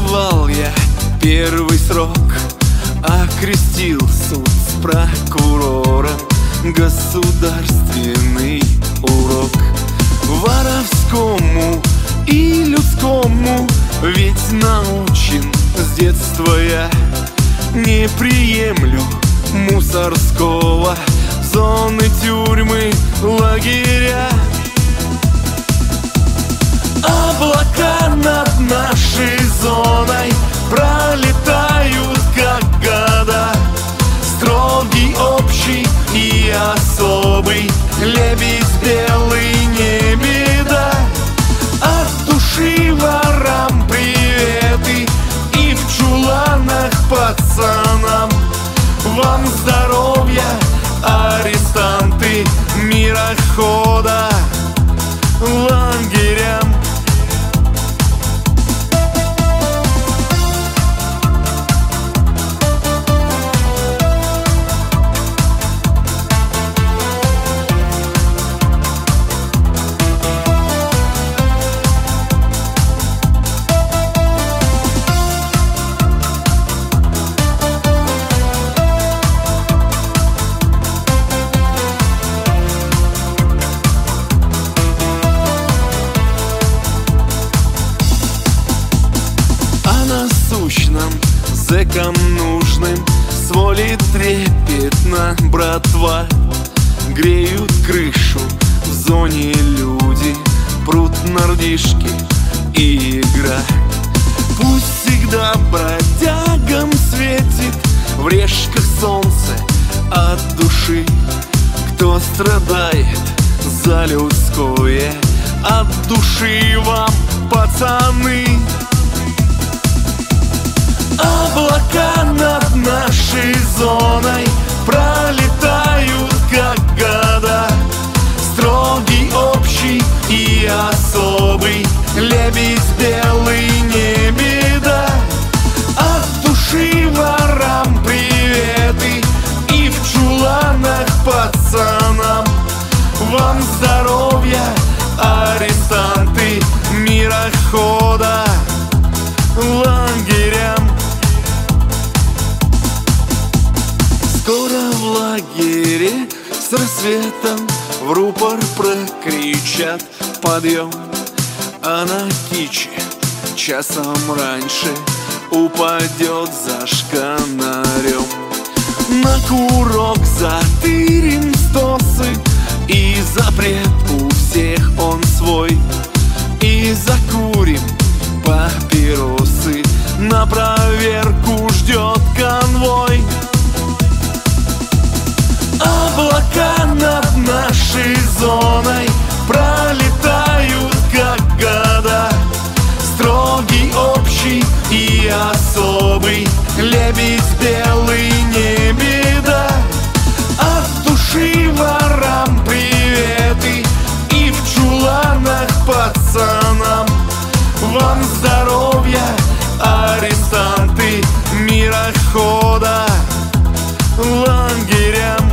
Отбывал я первый срок, окрестил суд с прокурором государственный урок. Воровскому и людскому ведь научен с детства я. Не приемлю мусорского, зоны, тюрьмы, лагеря. Облака над нашей зоной пролетают, как года. Строгий, общий и особый, лебедь белый, не беда. От души ворам приветы и в чуланах пацанам. Вам здоровья, арестанты мирохода, лагерям. Насущным зэкам нужным с воли трепетно, братва. Греют крышу в зоне люди, прут нордишки и игра. Пусть всегда бродягам светит в решках солнце от души. Кто страдает за людское, от души вам, пацаны. Облака над нашей зоной пролетают, как года. Строгий, общий и особый, лебедь белый, не беда. От души ворам приветы и в чуланах пацанам. Вам здоровья, арестанты мирохода, лагерям. Скоро в лагере с рассветом в рупор прокричат подъем, а на киче часом раньше упадет за шканарем. На курок затырим стосы, и запрет у всех он свой. И закурим папиросы, на проверку ждет конвой. Облака над нашей зоной пролетают, как года. Строгий, общий и особый, лебедь белый, не беда. От души ворам приветы и в чуланах пацанам. Вам здоровья, арестанты мирохода, лагерям.